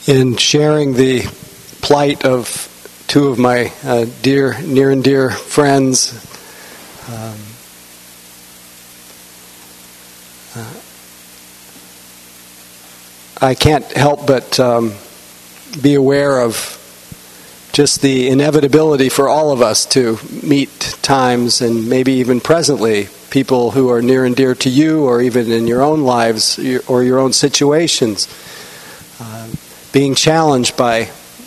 in sharing the plight of two of my near and dear friends. I can't help but be aware of just the inevitability for all of us to meet times, and maybe even presently, people who are near and dear to you, or even in your own lives or your own situations, being challenged by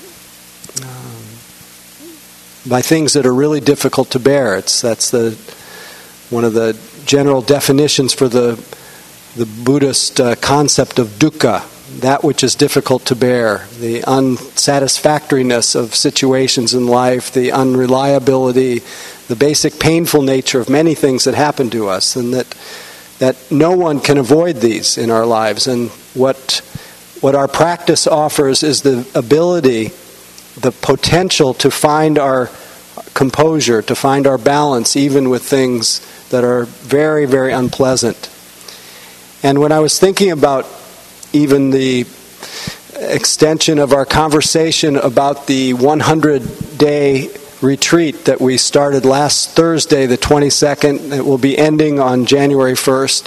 things that are really difficult to bear. That's one of the general definitions for the Buddhist concept of dukkha, that which is difficult to bear, the unsatisfactoriness of situations in life, the unreliability, the basic painful nature of many things that happen to us, and that no one can avoid these in our lives. And what our practice offers is the ability, the potential to find our composure, to find our balance, even with things that are very, very unpleasant. And when I was thinking about even the extension of our conversation about the 100-day retreat that we started last Thursday, the 22nd, it will be ending on January 1st,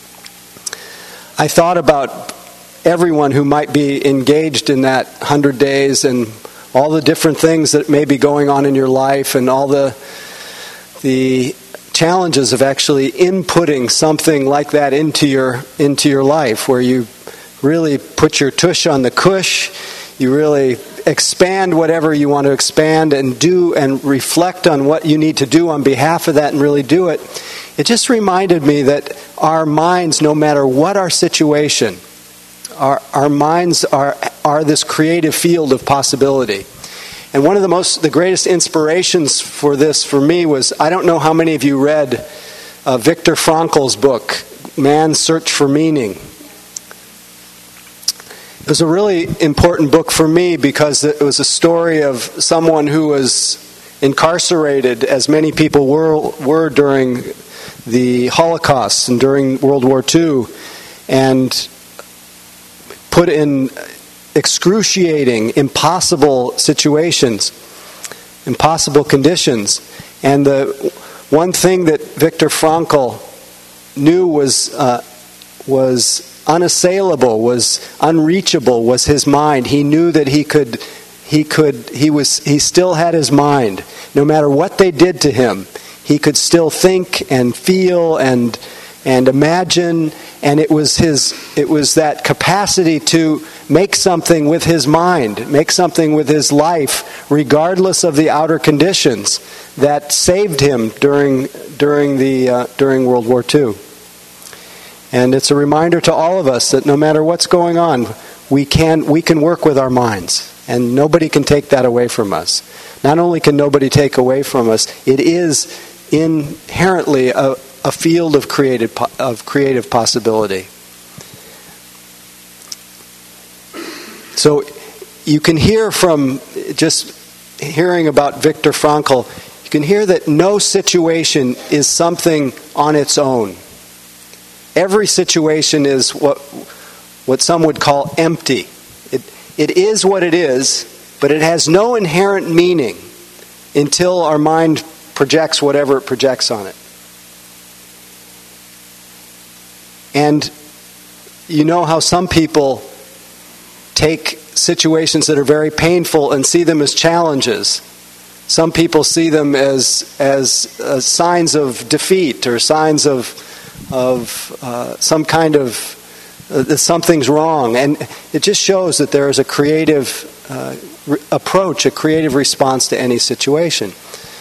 I thought about everyone who might be engaged in that 100 days and all the different things that may be going on in your life, and all the challenges of actually inputting something like that into your life, where you really put your tush on the cush, you really expand whatever you want to expand and do, and reflect on what you need to do on behalf of that and really do it. It just reminded me that our minds, no matter what our situation, our minds are this creative field of possibility. And one of the greatest inspirations for this for me was, I don't know how many of you read Viktor Frankl's book, Man's Search for Meaning. It was a really important book for me because it was a story of someone who was incarcerated, as many people were during the Holocaust and during World War II, and put in excruciating, impossible situations, impossible conditions. And the one thing that Viktor Frankl knew was unassailable, was unreachable, was his mind. He knew that he still had his mind. No matter what they did to him, he could still think and feel and imagine, and it was that capacity to make something with his mind, make something with his life, regardless of the outer conditions, that saved him during World War II. And it's a reminder to all of us that no matter what's going on, we can work with our minds, and nobody can take that away from us. Not only can nobody take away from us, it is inherently a field of creative possibility. So you can hear from just hearing about Viktor Frankl, you can hear that no situation is something on its own. Every situation is what some would call empty. It is what it is, but it has no inherent meaning until our mind projects whatever it projects on it. And you know how some people take situations that are very painful and see them as challenges. Some people see them as signs of defeat, or signs of some kind of something's wrong. And it just shows that there is a creative approach, a creative response to any situation.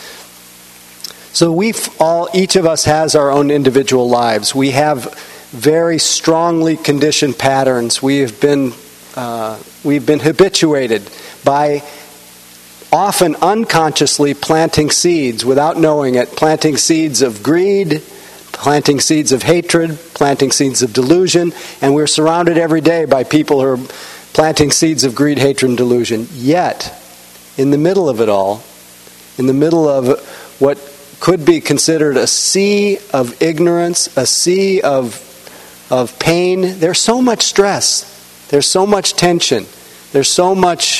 So each of us has our own individual lives. We have very strongly conditioned patterns. We've been habituated by often unconsciously planting seeds without knowing it, planting seeds of greed, planting seeds of hatred, planting seeds of delusion, and we're surrounded every day by people who are planting seeds of greed, hatred, and delusion. Yet, in the middle of it all, in the middle of what could be considered a sea of ignorance, a sea of pain, there's so much stress, there's so much tension, There's so much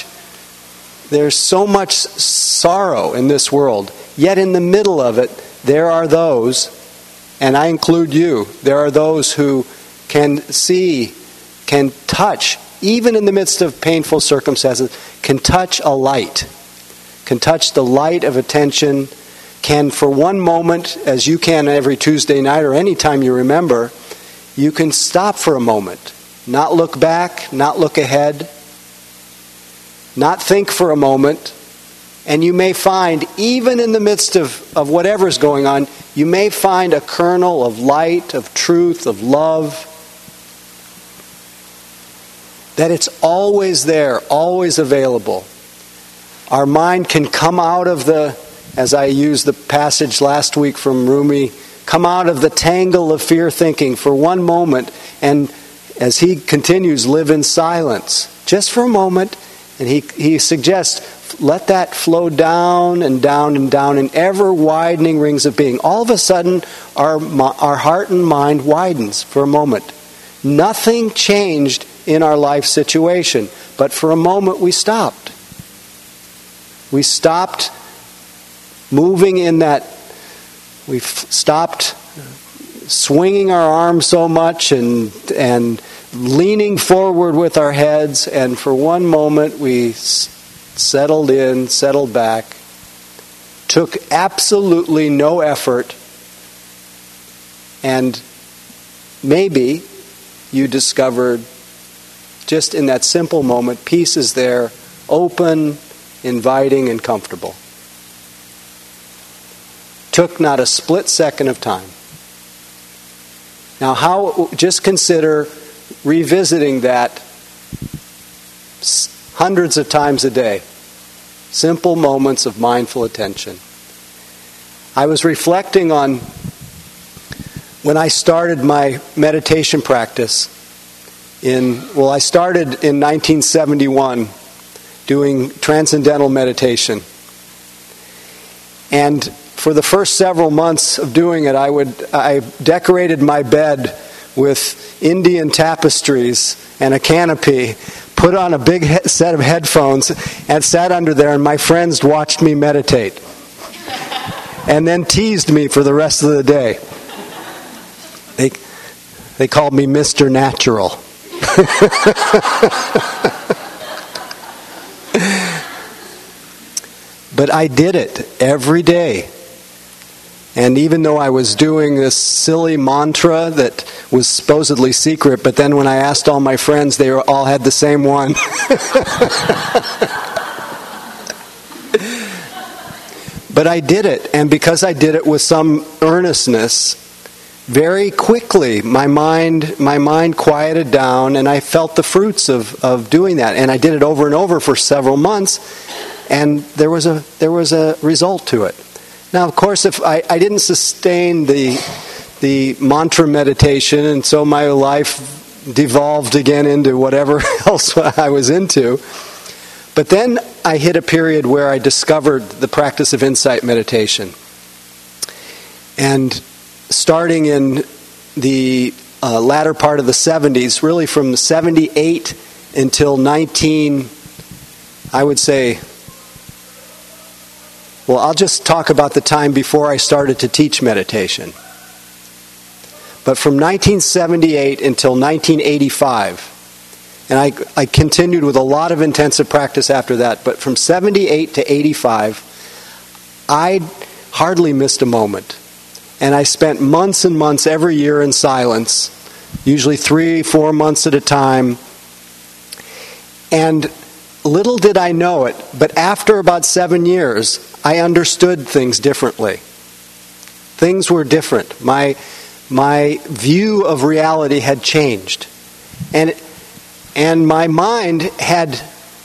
sorrow in this world. Yet in the middle of it, there are those, and I include you, there are those who can see, can touch, even in the midst of painful circumstances, can touch a light, can touch the light of attention, can for one moment, as you can every Tuesday night or any time you remember, you can stop for a moment, not look back, not look ahead, not think for a moment, and you may find, even in the midst of whatever's going on, you may find a kernel of light, of truth, of love, that it's always there, always available. Our mind can come out of as I used the passage last week from Rumi, come out of the tangle of fear thinking for one moment, and as he continues, live in silence, just for a moment. And he suggests, let that flow down and down and down in ever-widening rings of being. All of a sudden, our heart and mind widens for a moment. Nothing changed in our life situation, but for a moment we stopped. We stopped moving in that, we stopped swinging our arms so much and leaning forward with our heads, and for one moment we settled in, settled back, took absolutely no effort, and maybe you discovered just in that simple moment, peace is there, open, inviting, and comfortable. Took not a split second of time. Now, just consider revisiting that hundreds of times a day. Simple moments of mindful attention. I was reflecting on when I started my meditation practice. I started in 1971 doing transcendental meditation. And for the first several months of doing it, I decorated my bed with Indian tapestries and a canopy, put on a big set of headphones, and sat under there, and my friends watched me meditate. And then teased me for the rest of the day. They called me Mr. Natural. But I did it every day. And even though I was doing this silly mantra that was supposedly secret, but then when I asked all my friends, they all had the same one. But I did it, and because I did it with some earnestness, very quickly my mind quieted down, and I felt the fruits of doing that. And I did it over and over for several months, and there was a result to it. Now, of course, if I didn't sustain the mantra meditation, and so my life devolved again into whatever else I was into. But then I hit a period where I discovered the practice of insight meditation. And starting in the latter part of the 70s, really from 78 until I'll just talk about the time before I started to teach meditation. But from 1978 until 1985, and I continued with a lot of intensive practice after that, but from 78 to 85, I hardly missed a moment. And I spent months and months every year in silence, usually 3-4 months at a time. And little did I know it, but after about 7 years, I understood things differently. Things were different. My view of reality had changed. And my mind I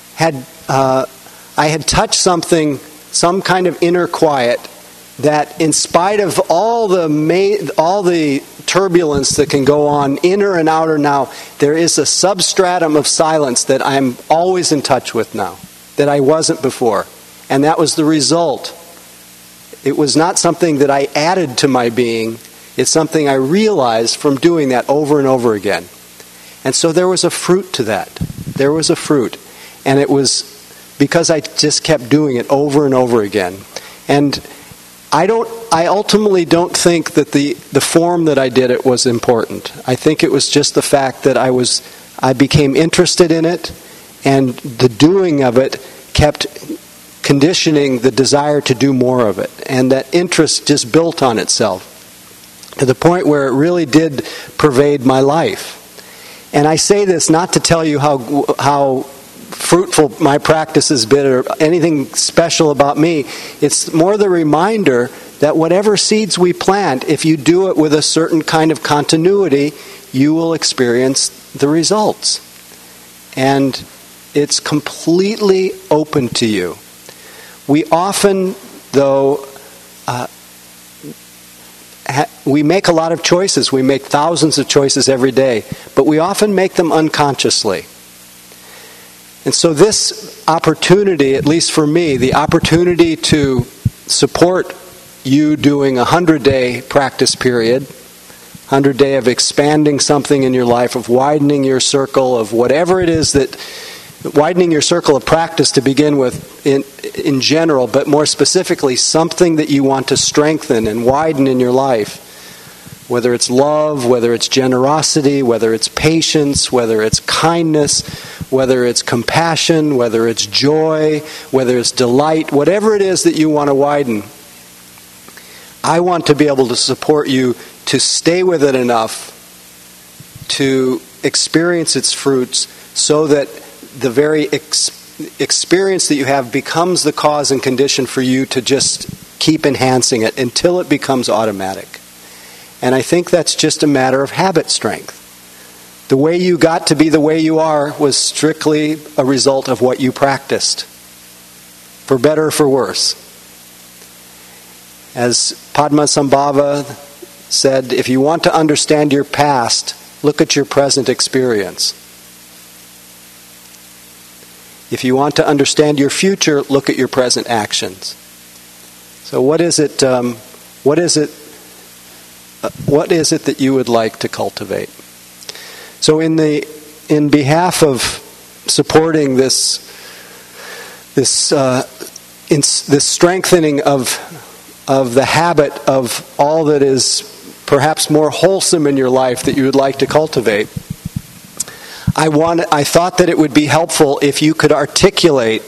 had touched something, some kind of inner quiet, that in spite of all the turbulence that can go on, inner and outer now, there is a substratum of silence that I'm always in touch with now, that I wasn't before. And that was the result. It was not something that I added to my being. It's something I realized from doing that over and over again. And so there was a fruit to that. There was a fruit. And it was because I just kept doing it over and over again. And I ultimately don't think that the form that I did it was important. I think it was just the fact that I became interested in it, and the doing of it kept conditioning the desire to do more of it. And that interest just built on itself to the point where it really did pervade my life. And I say this not to tell you how fruitful my practice has been or anything special about me. It's more the reminder that whatever seeds we plant, if you do it with a certain kind of continuity, you will experience the results. And it's completely open to you. We often, though, we make a lot of choices. We make thousands of choices every day, but we often make them unconsciously. And so this opportunity, at least for me, the opportunity to support you doing a 100-day practice period, 100-day of expanding something in your life, of widening your circle, of whatever it is that, widening your circle of practice to begin with in general, but more specifically something that you want to strengthen and widen in your life. Whether it's love, whether it's generosity, whether it's patience, whether it's kindness, whether it's compassion, whether it's joy, whether it's delight, whatever it is that you want to widen, I want to be able to support you to stay with it enough to experience its fruits so that the very experience that you have becomes the cause and condition for you to just keep enhancing it until it becomes automatic. And I think that's just a matter of habit strength. The way you got to be the way you are was strictly a result of what you practiced, for better or for worse. As Padmasambhava said, if you want to understand your past, look at your present experience. If you want to understand your future, look at your present actions. So what is it that you would like to cultivate? So in behalf of supporting this strengthening of the habit of all that is perhaps more wholesome in your life that you would like to cultivate, I thought that it would be helpful if you could articulate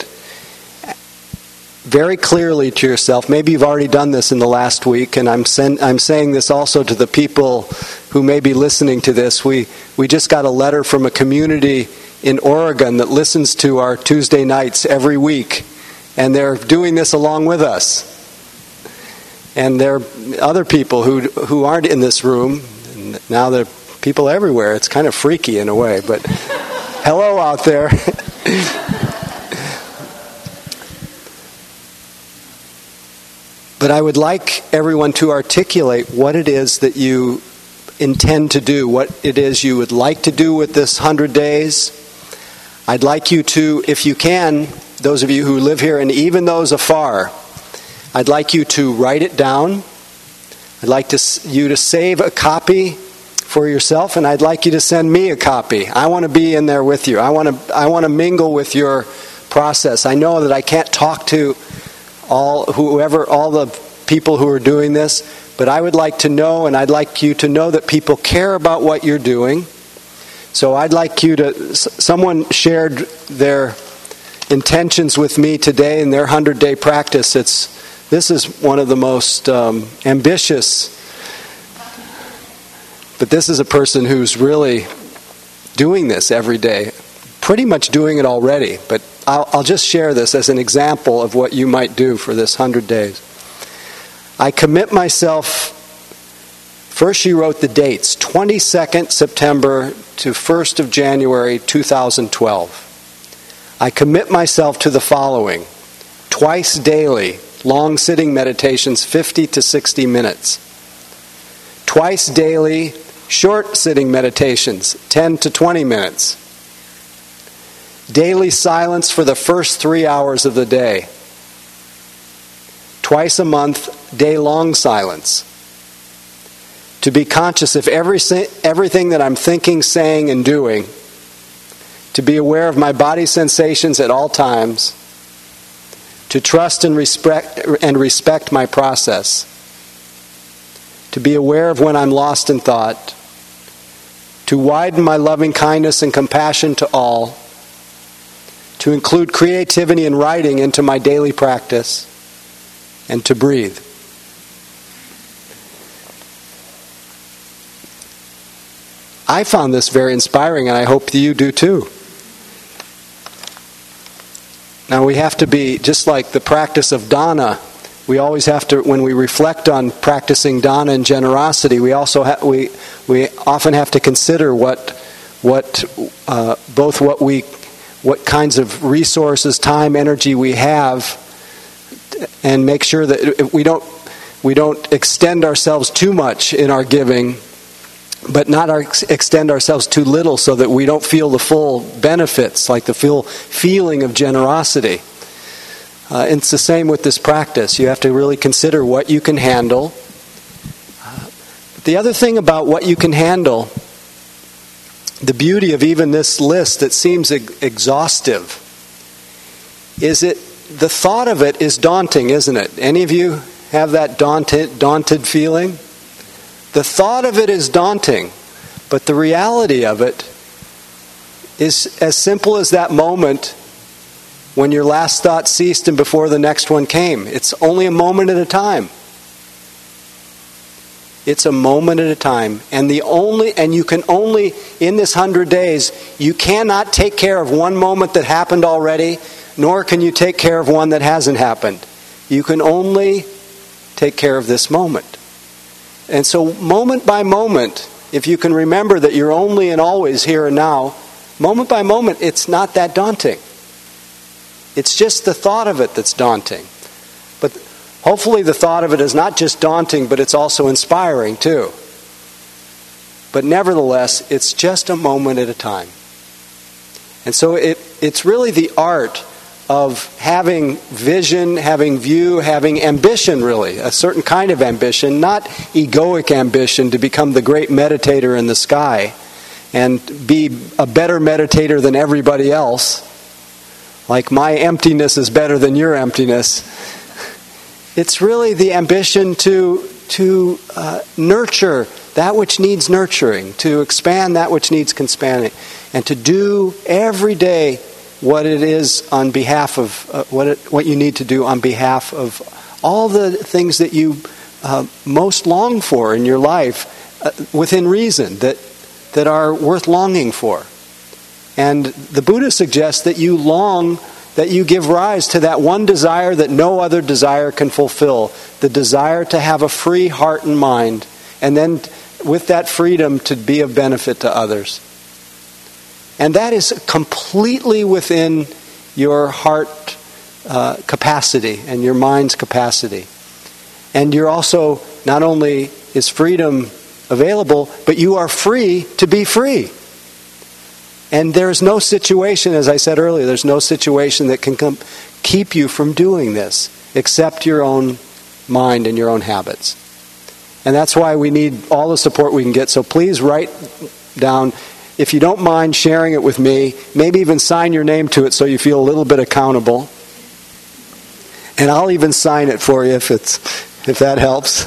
very clearly to yourself. Maybe you've already done this in the last week, and I'm saying this also to the people who may be listening to this. We just got a letter from a community in Oregon that listens to our Tuesday nights every week, and they're doing this along with us. And there are other people who aren't in this room, and now there are people everywhere. It's kind of freaky in a way, but hello out there. But I would like everyone to articulate what it is that you intend to do, what it is you would like to do with this 100 days. I'd like you to, if you can, those of you who live here and even those afar, I'd like you to write it down. I'd like you to save a copy for yourself, and I'd like you to send me a copy. I want to be in there with you. I want to mingle with your process. I know that I can't talk to all the people who are doing this, but I would like to know, and I'd like you to know that people care about what you're doing. So I'd like you to, someone shared their intentions with me today in their 100-day practice. This is one of the most ambitious, but this is a person who's really doing this every day, pretty much doing it already, but I'll just share this as an example of what you might do for this 100 days. I commit myself, first she wrote the dates, 22nd September to 1st of January 2012. I commit myself to the following: twice daily, long sitting meditations, 50 to 60 minutes. Twice daily, short sitting meditations, 10 to 20 minutes. Daily silence for the first 3 hours of the day. Twice a month, day-long silence. To be conscious of everything that I'm thinking, saying, and doing. to be aware of my body sensations at all times, to trust and respect my process, to be aware of when I'm lost in thought, to widen my loving kindness and compassion to all, to include creativity and writing into my daily practice, and to breathe. I found this very inspiring, and I hope you do too. Now we have to be, just like the practice of dana, we always have to, when we reflect on practicing dana and generosity, we often have to consider what kinds of resources, time, energy we have, and make sure that we don't extend ourselves too much in our giving, but not extend ourselves too little so that we don't feel the full benefits, like the full feeling of generosity. It's the same with this practice. You have to really consider what you can handle. The other thing about what you can handle, the beauty of even this list that seems exhaustive, is the thought of it is daunting, isn't it? Any of you have that daunted feeling? The thought of it is daunting, but the reality of it is as simple as that moment when your last thought ceased and before the next one came. It's only a moment at a time. It's a moment at a time. And you can only, in this 100 days, you cannot take care of one moment that happened already, nor can you take care of one that hasn't happened. You can only take care of this moment. And so moment by moment, if you can remember that you're only and always here and now, moment by moment, it's not that daunting. It's just the thought of it that's daunting. But hopefully the thought of it is not just daunting, but it's also inspiring too. But nevertheless, it's just a moment at a time. And so it's really the art of having vision, having view, having ambition, really. A certain kind of ambition, not egoic ambition to become the great meditator in the sky and be a better meditator than everybody else. Like my emptiness is better than your emptiness. It's really the ambition to nurture that which needs nurturing, to expand that which needs expanding, and to do every day what it is on behalf of what you need to do on behalf of all the things that you most long for in your life, within reason, that are worth longing for. And the Buddha suggests that you give rise to that one desire that no other desire can fulfill, the desire to have a free heart and mind, and then with that freedom to be of benefit to others. And that is completely within your heart capacity and your mind's capacity. And you're also, not only is freedom available, but you are free to be free. And there's no situation, as I said earlier, there's no situation that can keep you from doing this, except your own mind and your own habits. And that's why we need all the support we can get. So please write down, if you don't mind sharing it with me, maybe even sign your name to it so you feel a little bit accountable. And I'll even sign it for you if that helps.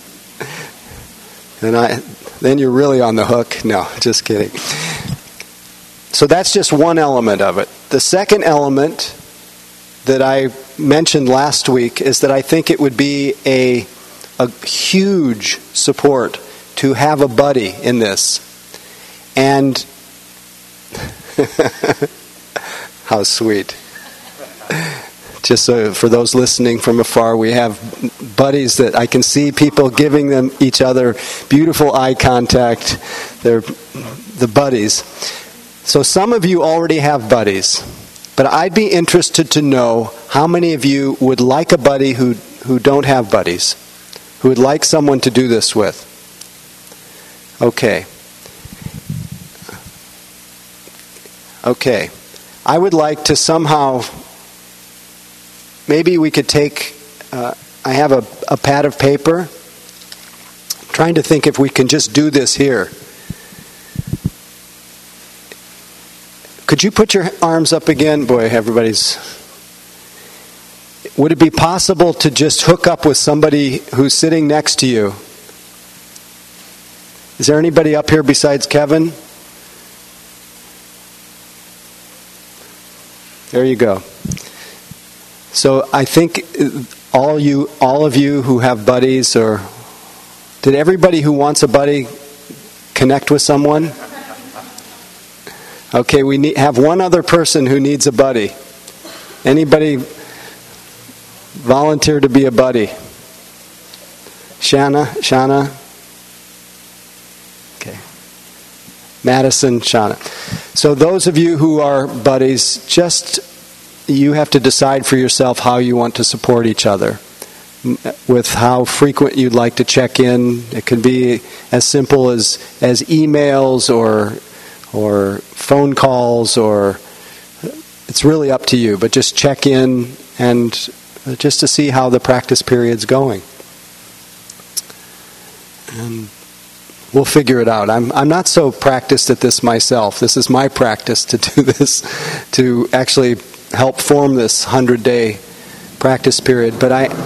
And then you're really on the hook. No, just kidding. So that's just one element of it. The second element that I mentioned last week is that I think it would be a huge support to have a buddy in this. And how sweet. Just so for those listening from afar, we have buddies that I can see people giving them each other beautiful eye contact. They're the buddies. So some of you already have buddies, but I'd be interested to know how many of you would like a buddy who don't have buddies, who would like someone to do this with. Okay. I would like to somehow, maybe we could take, I have a pad of paper. I'm trying to think if we can just do this here. Could you put your arms up again? Boy, everybody's... Would it be possible to just hook up with somebody who's sitting next to you? Is there anybody up here besides Kevin? There you go. So I think all of you who have buddies, or did everybody who wants a buddy connect with someone? Okay, we have one other person who needs a buddy. Anybody volunteer to be a buddy? Shana? Okay. Madison, Shana. So those of you who are buddies, you have to decide for yourself how you want to support each other, with how frequent you'd like to check in. It can be as simple as emails or phone calls, or it's really up to you, but just check in and just to see how the practice period's going. And we'll figure it out. I'm not so practiced at this myself. This is my practice to do this, to actually help form this 100-day practice period. But I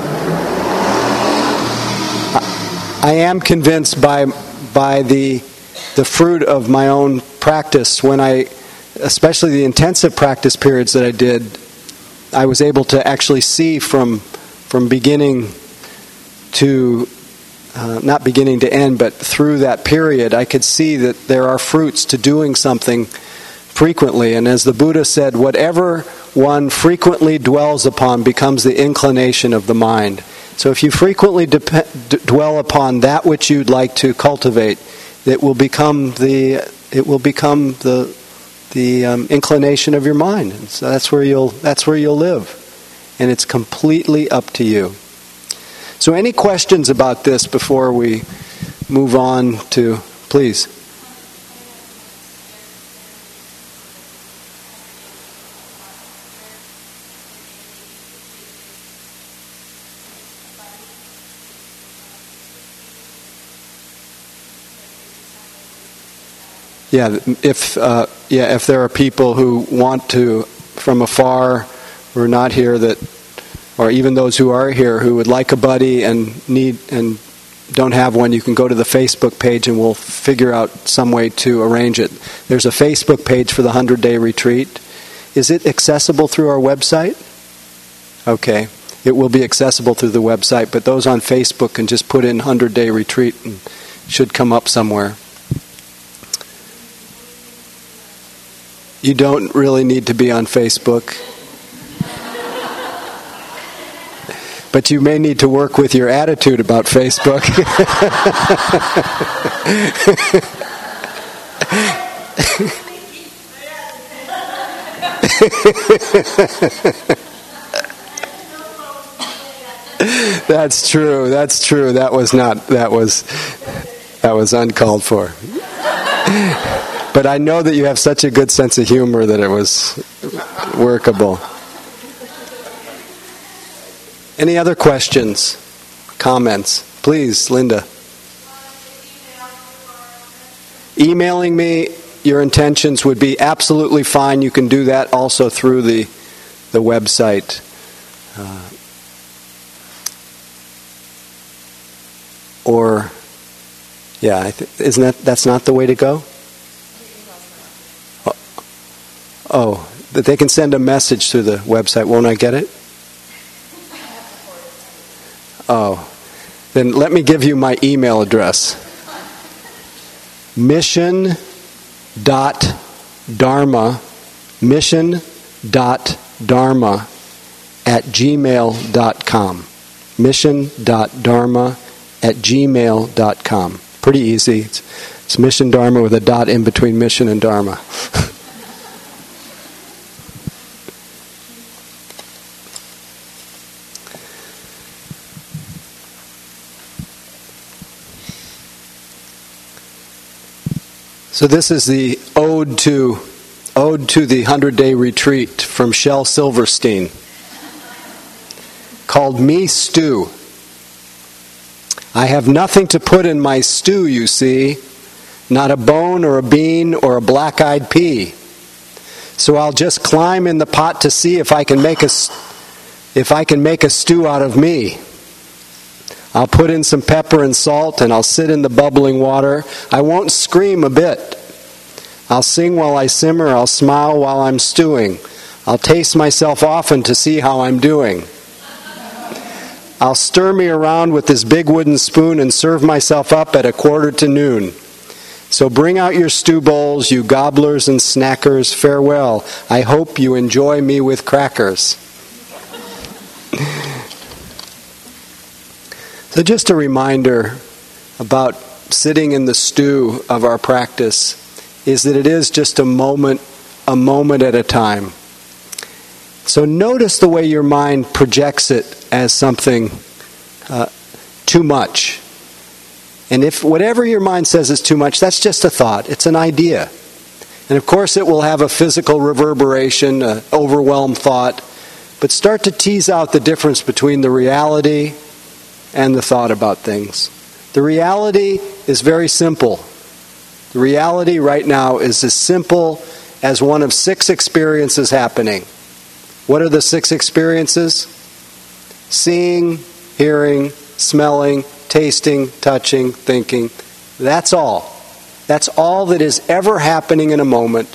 am convinced by the fruit of my own practice. When especially the intensive practice periods that I did, I was able to actually see from beginning to not beginning to end, but through that period, I could see that there are fruits to doing something frequently. And as the Buddha said, whatever one frequently dwells upon becomes the inclination of the mind. So if you frequently dwell upon that which you'd like to cultivate, it will become the inclination of your mind. And so that's where you'll live, and it's completely up to you. So any questions about this before we move on to, please? Yeah, if there are people who want to, from afar, who are not here, or even those who are here who would like a buddy and don't have one, you can go to the Facebook page and we'll figure out some way to arrange it. There's a Facebook page for the 100-day retreat. Is it accessible through our website? Okay. It will be accessible through the website, but those on Facebook can just put in 100-day retreat and it should come up somewhere. You don't really need to be on Facebook. But you may need to work with your attitude about Facebook. That's true. That was uncalled for. But I know that you have such a good sense of humor that it was workable. Any other questions, comments? Please, Linda. Emailing me your intentions would be absolutely fine. You can do that also through the website. That's not the way to go? Oh, that they can send a message through the website. Won't I get it? Oh, then let me give you my email address. mission.dharma @gmail.com. mission.dharma@gmail.com. Pretty easy. It's mission dharma with a dot in between mission and dharma. So this is the ode to the 100-day retreat from Shel Silverstein, called Me Stew. I have nothing to put in my stew, you see, not a bone or a bean or a black-eyed pea. So I'll just climb in the pot to see if I can make a stew out of me. I'll put in some pepper and salt, and I'll sit in the bubbling water. I won't scream a bit. I'll sing while I simmer. I'll smile while I'm stewing. I'll taste myself often to see how I'm doing. I'll stir me around with this big wooden spoon and serve myself up at 1:45. So bring out your stew bowls, you gobblers and snackers. Farewell. I hope you enjoy me with crackers. So just a reminder about sitting in the stew of our practice is that it is just a moment at a time. So notice the way your mind projects it as something too much. And if whatever your mind says is too much, that's just a thought. It's an idea. And of course it will have a physical reverberation, an overwhelmed thought. But start to tease out the difference between the reality and the thought about things. The reality is very simple. The reality right now is as simple as one of 6 experiences happening. What are the 6 experiences? Seeing, hearing, smelling, tasting, touching, thinking. That's all. That's all that is ever happening in a moment.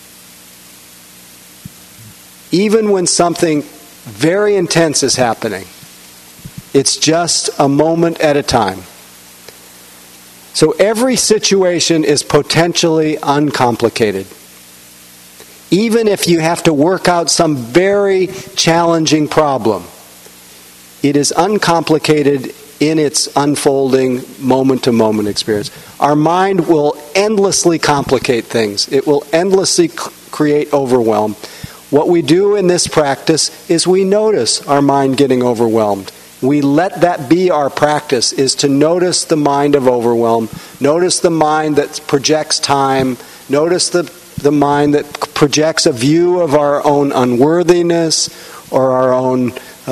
Even when something very intense is happening, it's just a moment at a time. So every situation is potentially uncomplicated. Even if you have to work out some very challenging problem, it is uncomplicated in its unfolding moment-to-moment experience. Our mind will endlessly complicate things. It will endlessly create overwhelm. What we do in this practice is we notice our mind getting overwhelmed. We let that be our practice, is to notice the mind of overwhelm. Notice the mind that projects time. Notice the mind that projects a view of our own unworthiness or our own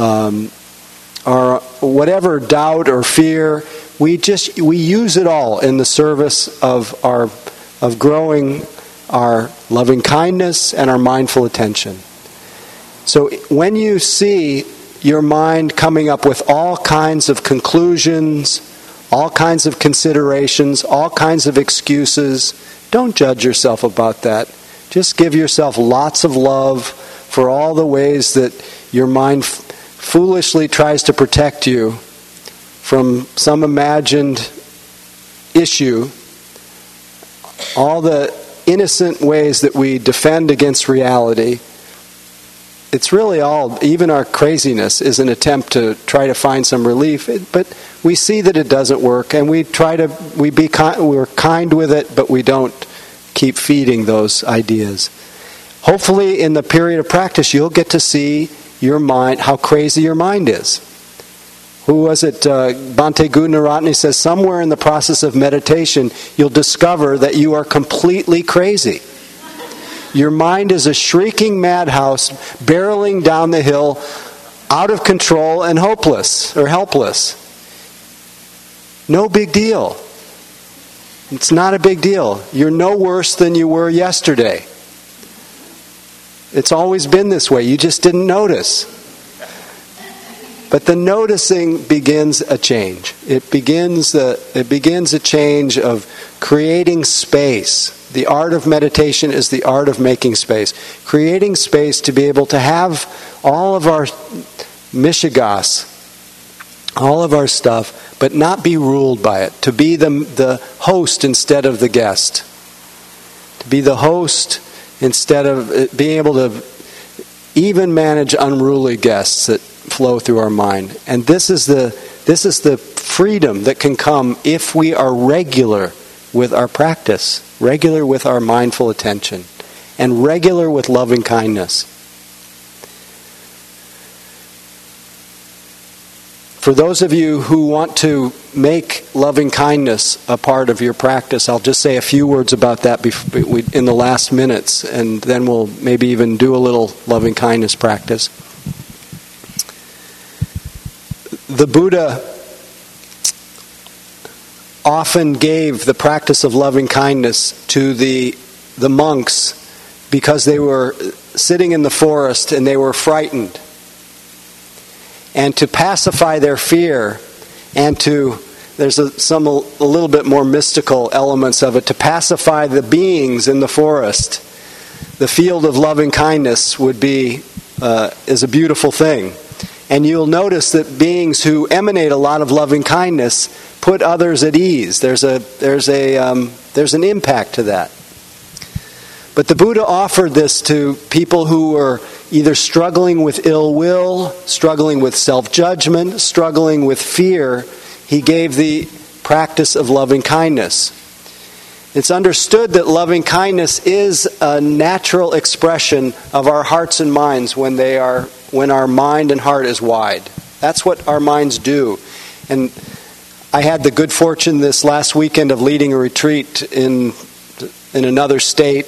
or whatever doubt or fear. We use it all in the service of growing our loving kindness and our mindful attention. So when you see your mind coming up with all kinds of conclusions, all kinds of considerations, all kinds of excuses, don't judge yourself about that. Just give yourself lots of love for all the ways that your mind foolishly tries to protect you from some imagined issue. All the innocent ways that we defend against reality. It's really all, even our craziness is an attempt to try to find some relief, but we see that it doesn't work, and we're kind with it, but we don't keep feeding those ideas. Hopefully in the period of practice you'll get to see your mind, how crazy your mind is. Who was it? Bhante Gunaratne says, somewhere in the process of meditation you'll discover that you are completely crazy. Your mind is a shrieking madhouse barreling down the hill, out of control and hopeless or helpless. No big deal. It's not a big deal. You're no worse than you were yesterday. It's always been this way. You just didn't notice. But the noticing begins a change. It begins a change of creating space. The art of meditation is the art of making space. Creating space to be able to have all of our mishigas, all of our stuff, but not be ruled by it. To be the host instead of the guest. To be the host instead of being able to even manage unruly guests that flow through our mind. And this is the freedom that can come if we are regular with our practice, regular with our mindful attention, and regular with loving kindness. For those of you who want to make loving kindness a part of your practice, I'll just say a few words about that in the last minutes, and then we'll maybe even do a little loving kindness practice. The Buddha often gave the practice of loving kindness to the monks because they were sitting in the forest and they were frightened. And to pacify their fear, and there's a little bit more mystical elements of it, to pacify the beings in the forest, the field of loving kindness is a beautiful thing. And you'll notice that beings who emanate a lot of loving kindness put others at ease. There's an impact to that. But the Buddha offered this to people who were either struggling with ill will, struggling with self-judgment, struggling with fear. He gave the practice of loving kindness. It's understood that loving kindness is a natural expression of our hearts and minds when our mind and heart is wide. That's what our minds do. And I had the good fortune this last weekend of leading a retreat in another state.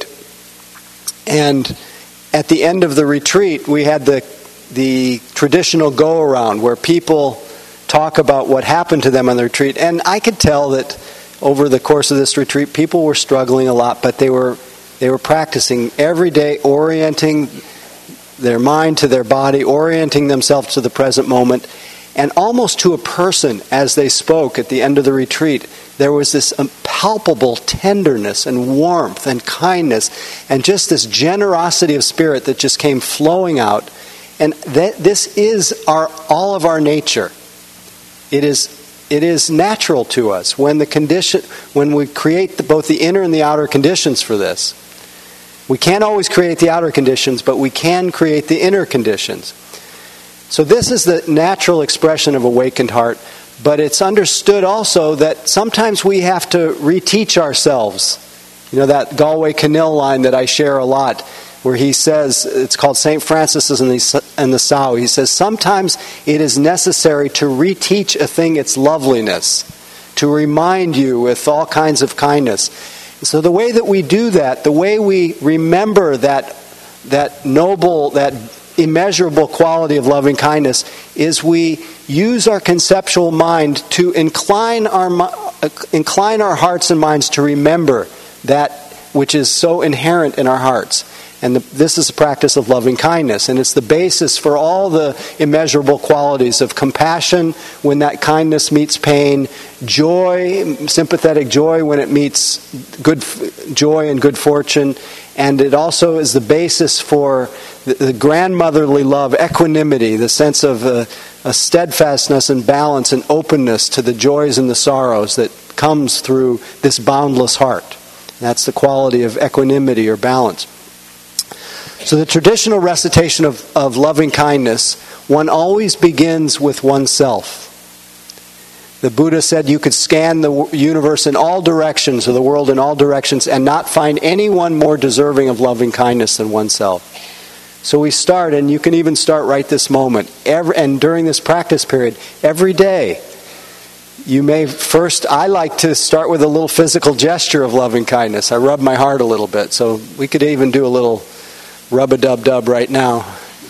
And at the end of the retreat, we had the traditional go-around where people talk about what happened to them on the retreat. And I could tell that over the course of this retreat, people were struggling a lot, but they were practicing every day, orienting their mind to their body, orienting themselves to the present moment. And almost to a person, as they spoke at the end of the retreat, there was this palpable tenderness and warmth and kindness and just this generosity of spirit that just came flowing out. And this is all of our nature. It is natural to us when we create both the inner and the outer conditions for this. We can't always create the outer conditions, but we can create the inner conditions. So this is the natural expression of awakened heart, but it's understood also that sometimes we have to reteach ourselves. You know, that Galway Canil line that I share a lot, where he says, it's called St. Francis and the Sow. He says, sometimes it is necessary to reteach a thing its loveliness, to remind you with all kinds of kindness. So the way that we do that, the way we remember that noble, that immeasurable quality of loving kindness, is we use our conceptual mind to incline our hearts and minds to remember that which is so inherent in our hearts. And this is a practice of loving kindness, and it's the basis for all the immeasurable qualities of compassion when that kindness meets pain, joy, sympathetic joy when it meets good joy and good fortune, and it also is the basis for the grandmotherly love, equanimity, the sense of a steadfastness and balance and openness to the joys and the sorrows that comes through this boundless heart. That's the quality of equanimity or balance. So the traditional recitation of loving kindness, one always begins with oneself. The Buddha said you could scan the universe in all directions, or the world in all directions, and not find anyone more deserving of loving kindness than oneself. So we start, and you can even start right this moment. And during this practice period, every day, you may first, I like to start with a little physical gesture of loving kindness. I rub my heart a little bit, so we could even do a little rub-a-dub-dub right now.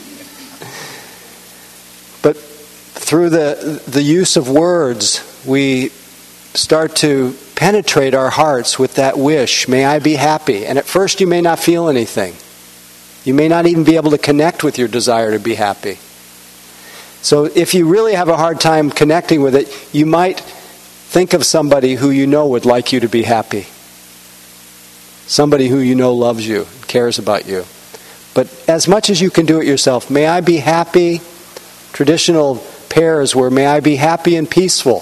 But through the use of words, we start to penetrate our hearts with that wish, may I be happy. And at first you may not feel anything. You may not even be able to connect with your desire to be happy. So if you really have a hard time connecting with it, you might think of somebody who you know would like you to be happy. Somebody who you know loves you, cares about you. But as much as you can do it yourself, may I be happy. Traditional prayers were, may I be happy and peaceful.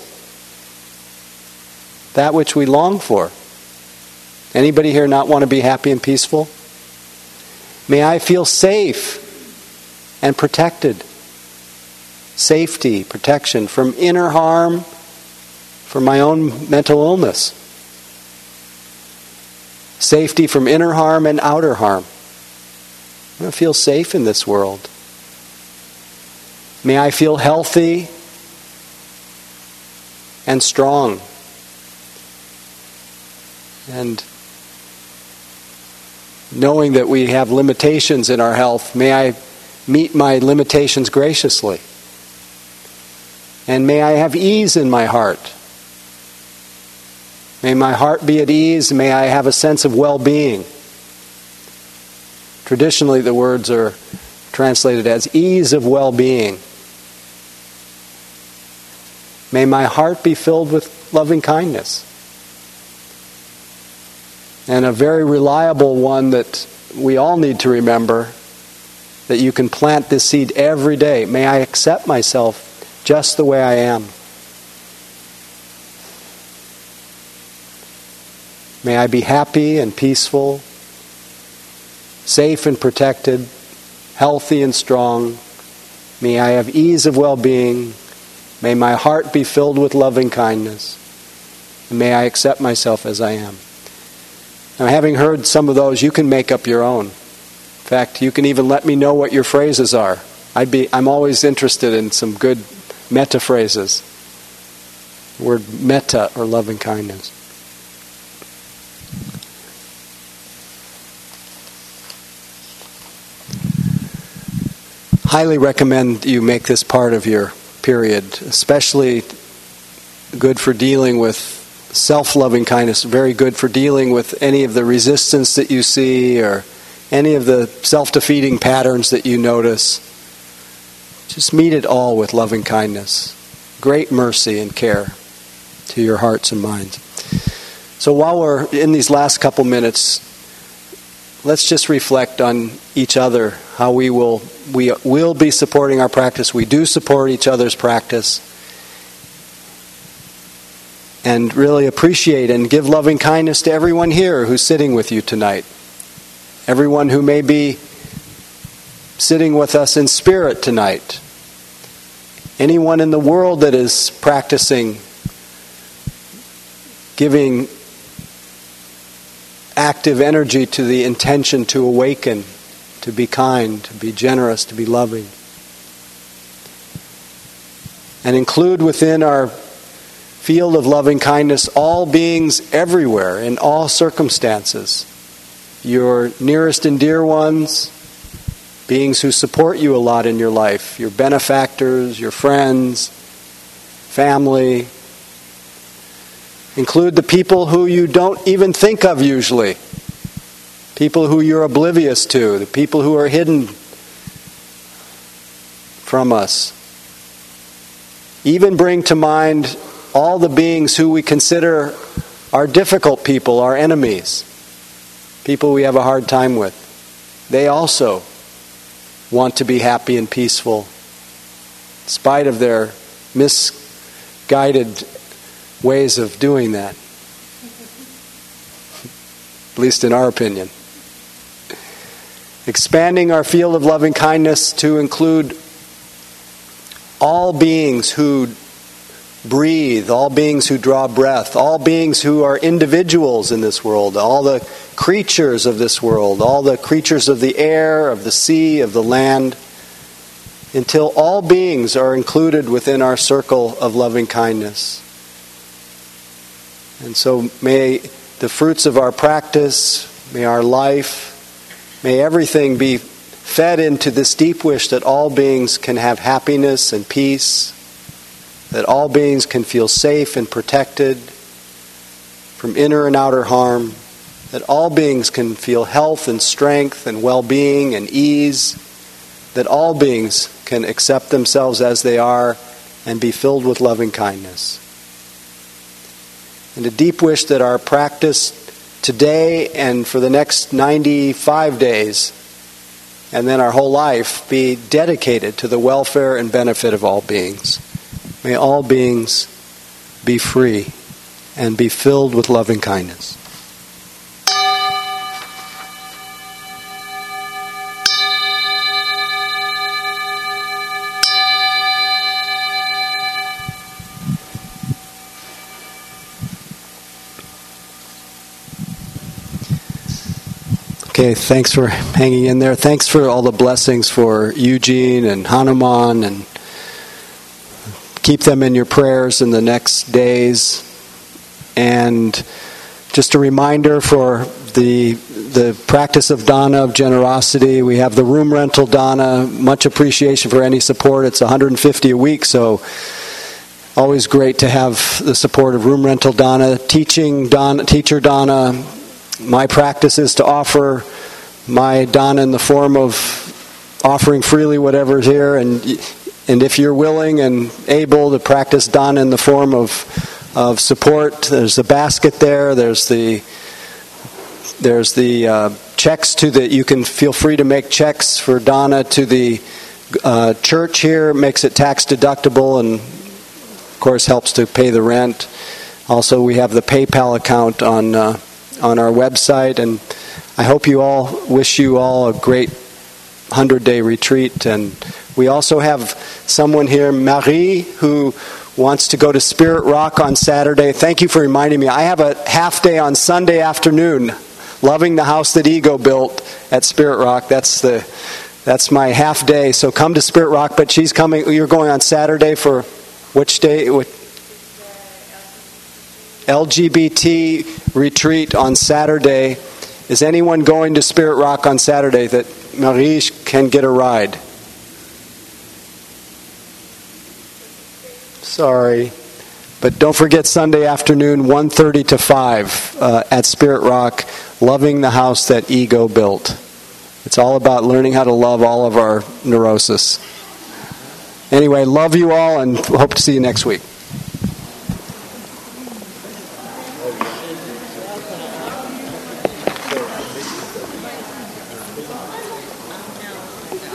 That which we long for. Anybody here not want to be happy and peaceful? May I feel safe and protected. Safety, protection from inner harm, from my own mental illness. Safety from inner harm and outer harm. I want to feel safe in this world. May I feel healthy and strong. And knowing that we have limitations in our health, may I meet my limitations graciously. And may I have ease in my heart. May my heart be at ease. May I have a sense of well-being. Traditionally, the words are translated as ease of well-being. May my heart be filled with loving kindness. And a very reliable one that we all need to remember, that you can plant this seed every day. May I accept myself just the way I am. May I be happy and peaceful, safe and protected, healthy and strong. May I have ease of well-being. May my heart be filled with loving kindness. And may I accept myself as I am. Now, having heard some of those, you can make up your own. In fact, you can even let me know what your phrases are. I'm always interested in some good metta phrases. The word metta, or loving kindness. Highly recommend you make this part of your period, especially good for dealing with self-loving kindness, very good for dealing with any of the resistance that you see or any of the self-defeating patterns that you notice. Just meet it all with loving kindness, great mercy and care to your hearts and minds. So while we're in these last couple minutes, let's just reflect on each other, how we will be supporting our practice. We do support each other's practice. And really appreciate and give loving kindness to everyone here who's sitting with you tonight. Everyone who may be sitting with us in spirit tonight. Anyone in the world that is practicing giving active energy to the intention to awaken, to be kind, to be generous, to be loving. And include within our field of loving kindness all beings everywhere, in all circumstances. Your nearest and dear ones, beings who support you a lot in your life, your benefactors, your friends, family. Include the people who you don't even think of usually. People who you're oblivious to, the people who are hidden from us. Even bring to mind all the beings who we consider our difficult people, our enemies, people we have a hard time with. They also want to be happy and peaceful, in spite of their misguided ways of doing that. At least in our opinion. Expanding our field of loving kindness to include all beings who breathe, all beings who draw breath, all beings who are individuals in this world, all the creatures of this world, all the creatures of the air, of the sea, of the land, until all beings are included within our circle of loving kindness. And so may the fruits of our practice, may our life, may everything be fed into this deep wish that all beings can have happiness and peace, that all beings can feel safe and protected from inner and outer harm, that all beings can feel health and strength and well-being and ease, that all beings can accept themselves as they are and be filled with loving kindness. And a deep wish that our practice today and for the next 95 days and then our whole life be dedicated to the welfare and benefit of all beings. May all beings be free and be filled with loving kindness. Okay, thanks for hanging in there. Thanks for all the blessings for Eugene and Hanuman, and keep them in your prayers in the next days. And just a reminder for the practice of dana, of generosity. We have the room rental dana. Much appreciation for any support. It's $150 a week, so always great to have the support of room rental dana. Teacher dana. My practice is to offer my dana in the form of offering freely whatever's here, and if you're willing and able to practice dana in the form of support, there's a basket there. There's the checks you can feel free to make checks for dana to the church here. Makes it tax deductible and of course helps to pay the rent. Also, we have the PayPal account on our website, and I hope wish you all a great 100-day retreat. And we also have someone here, Marie, who wants to go to Spirit Rock on Saturday. Thank you for reminding me. I have a half day on Sunday afternoon, loving the house that Ego built at Spirit Rock. That's my half day. So come to Spirit Rock. But she's coming. You're going on Saturday for which day? LGBT retreat on Saturday. Is anyone going to Spirit Rock on Saturday that Marie can get a ride? Sorry. But don't forget Sunday afternoon, 1:30 to 5 at Spirit Rock, loving the house that Ego built. It's all about learning how to love all of our neurosis. Anyway, love you all and hope to see you next week.